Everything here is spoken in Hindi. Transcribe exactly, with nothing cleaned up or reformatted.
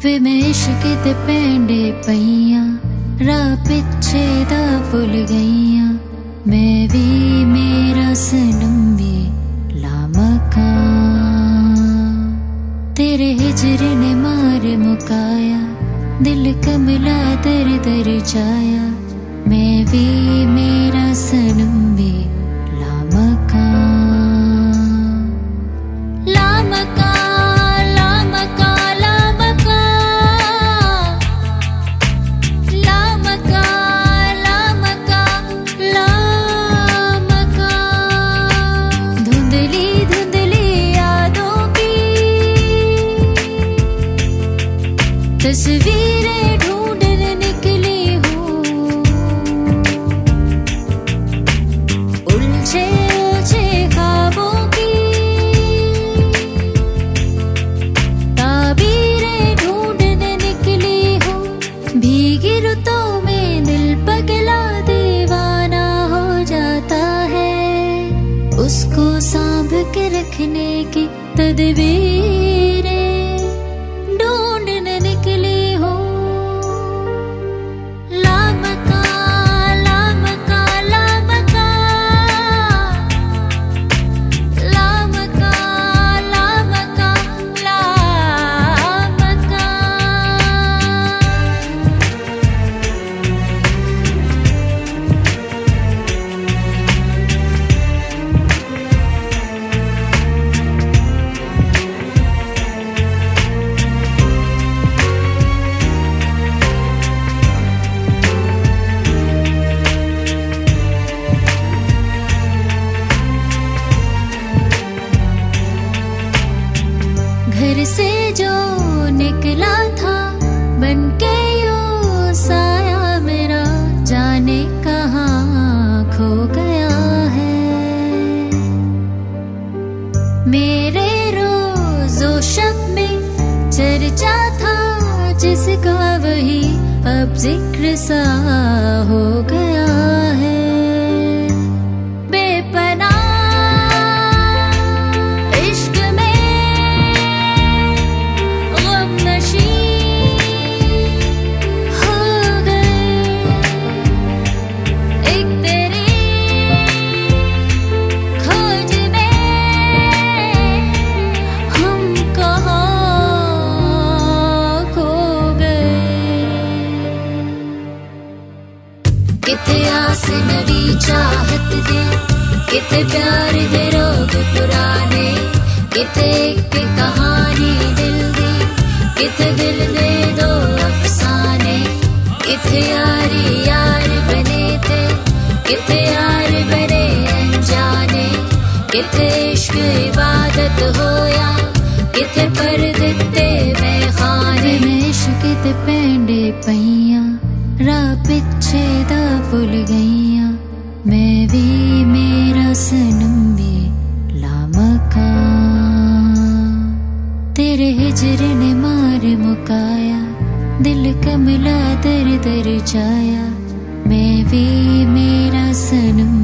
ਵੇ ਮੈਂ ਇਸ਼ਕ ਤੇ ਪੈਂਡੇ ਪਈਆਂ ਰਾਹ ਪਿੱਛੇ ਦਾ ਭੁੱਲ ਗਈਆਂ ਮੈਂ ਵੀ ਮੇਰਾ ਸਨਮ ਵੀ ਲਾਮਕਾ तेरे हिजर ने मार मुकाया दिल कमला दर दर जाया मैं भी मेरा सनम भी लामका लामका लामका लामका लामका लामका लामका धुंधली धुंधली यादों की तस्वीरें ढूंढने निकली हूँ उलझे उलझे ख्वाबों की ताबीरें ढूंढने निकली हूँ भीगी रुतों में दिल पगला दीवाना हो जाता है उसको सांभ के रखने की तदबीरें ढूंढने निकली हूँ लामका लामका लामका लामका लामका लामका घर से जो निकला था बनके यो साया मेरा जाने कहाँ खो गया है मेरे रोज़ो शब में चर्चा था जिसका वही अब जिक्र सा हो गया है किते आस नवी चाहत दे किते प्यार दे रोग पुराने किते एक कहानी दिल दी किते दिल दे दो अफसाने किते यारी यार बने थे किते यार बने अनजाने किते इश्क इबादत होया किते पर दिते मैं खाने में इश्क ते पैंडे पईयां राह पिछे दा भुल गईयां मैं भी मेरा सनम भी लामका तेरे हिजर ने मार मुकाया दिल कमला दर दर जाया मैं भी मेरा सनम